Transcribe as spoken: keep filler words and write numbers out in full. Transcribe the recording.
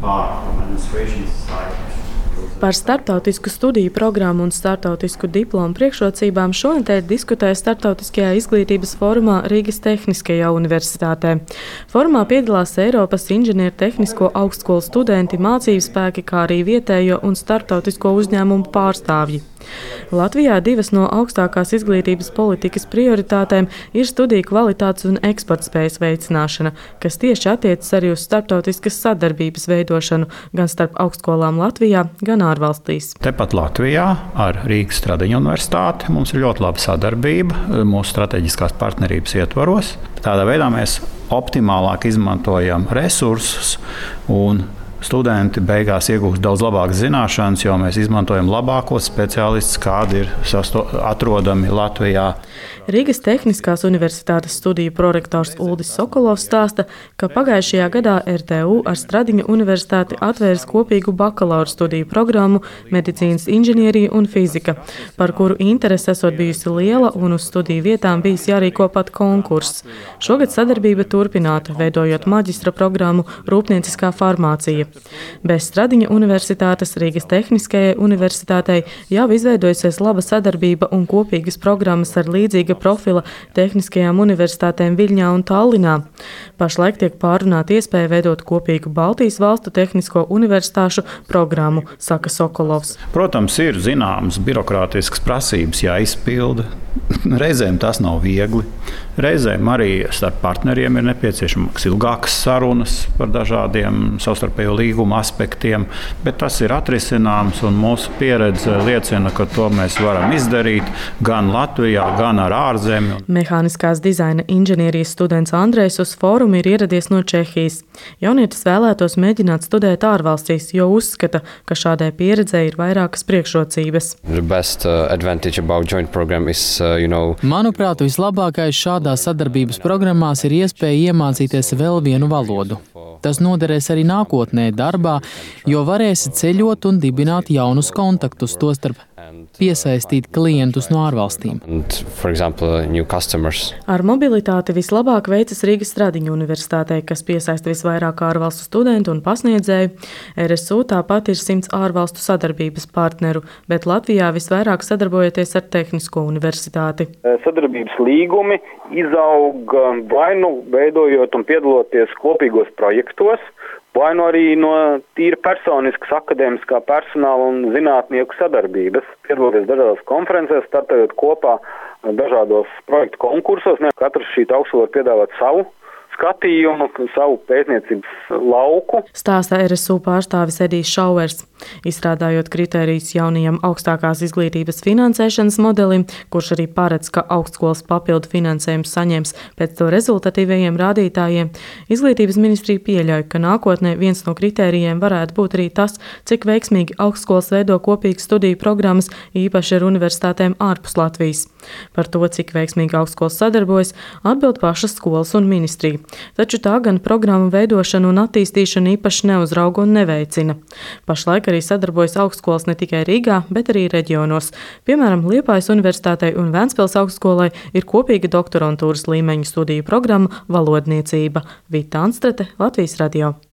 part of administration side. Par starptautisku studiju programmu un starptautisku diplomu priekšrocībām šonedēļ diskutēja Starptautiskajā izglītības fórumā Rīgas Tehniskajā universitātē. Fórumā piedalās Eiropas inženieru tehnisko augstskolu studenti, mācību spēki, kā arī vietējo un starptautisko uzņēmumu pārstāvji. Latvijā divas no augstākās izglītības politikas prioritātēm ir studiju kvalitātes un eksportspējas veicināšana, kas tieši attiecas arī uz starptautiskas sadarbības veidošanu gan starp augstskolām Latvijā, gan ārvalstīs. Tepat Latvijā ar Rīgas Stradiņu universitāti mums ir ļoti laba sadarbība mūsu strateģiskās partnerības ietvaros. Tādā veidā mēs optimālāk izmantojam resursus un studenti beigās iegūst daudz labākas zināšanas, jo mēs izmantojam labākos speciālistus, kādi ir sasto, atrodami Latvijā. Rīgas Tehniskās universitātes studiju prorektors Uldis Sokolovs stāsta, ka pagājušajā gadā R T U ar Stradiņu universitāti atvērs kopīgu bakalaura studiju programmu medicīnas inženierija un fizika, par kuru interese esot bijusi liela un uz studiju vietām bijis jārīko pat konkurss. Šogad sadarbība turpināta, veidojot maģistra programmu Rūpnieciskā farmācija. Bez Stradiņa universitātes Rīgas Tehniskajai universitātei jau izveidojusies laba sadarbība un kopīgas programmas ar līdzīga profila tehniskajām universitātēm Viļņā un Tallinā. Pašlaik tiek pārunāta iespēja veidot kopīgu Baltijas valstu tehnisko universitāšu programmu, saka Sokolovs. Protams, ir zināmas birokrātiskas prasības jāizpilda. Reizēm tas nav viegli. Reizēm arī starp partneriem ir nepieciešamas ilgākas sarunas par dažādiem savstarpējo līguma aspektiem, bet tas ir atrisināms un mūsu pieredze liecina, ka to mēs varam izdarīt gan Latvijā, gan ar ārzemi. Mehāniskās dizaina inženierijas students Andrejs uz fórumu ir ieradies no Čehijas. Jaunietis vēlētos mēģināt studēt ārvalstīs, jo uzskata, ka šādai pieredzei ir vairākas priekšrocības. Best, uh, is, uh, you know... Manuprāt, vislabākais šādās sadarbības programmās ir iespēja iemācīties vēl vienu valodu. Tas noderēs arī nākotnē darbā, jo varēsi ceļot un dibināt jaunus kontaktus, tostarp piesaistīt klientus no ārvalstīm. And, for example, new customers. Ar mobilitāti vislabāk veicas Rīgas Stradiņu universitātei, kas piesaista visvairāk ārvalstu studentu un pasniedzēju. R S U tāpat ir simts ārvalstu sadarbības partneru, bet Latvijā visvairāk sadarbojoties ar Tehnisko universitāti. Sadarbības līgumi izaug vai nu veidojot un piedaloties kopīgos projektos, vai nu arī no tīri personiskas akadēmiskā personāla un zinātnieku sadarbības, piedaloties dažādās konferencēs, startējot kopā dažādos projektu konkursos. Katrs šī augstskola var piedāvāt savu skatījumu, savu pētniecības lauku. Stāsta R S U pārstāvis Edijs Šauers. Izstrādājot kritērijus jaunajam augstākās izglītības finansēšanas modelim, kurš arī paredz, ka augstskolas papildu finansējumu saņems pēc to rezultatīvajiem rādītājiem, Izglītības ministrija pieļauj, ka nākotnē viens no kritērijiem varētu būt arī tas, cik veiksmīgi augstskolas veido kopīgas studiju programmas, īpaši ar universitātēm ārpus Latvijas. Par to, cik veiksmīgi augstskolas sadarbojas, atbild pašas skolas un ministrija. Taču tā gan programmu veidošanu un attīstīšanu īpaši neuzrauga un neveicina. Pašlaik arī sadarbojas augstskolas ne tikai Rīgā, bet arī reģionos. Piemēram, Liepājas universitātei un Ventspils augstskolai ir kopīga doktorantūras līmeņa studiju programma valodniecība. Vita Anstrate, Latvijas radio.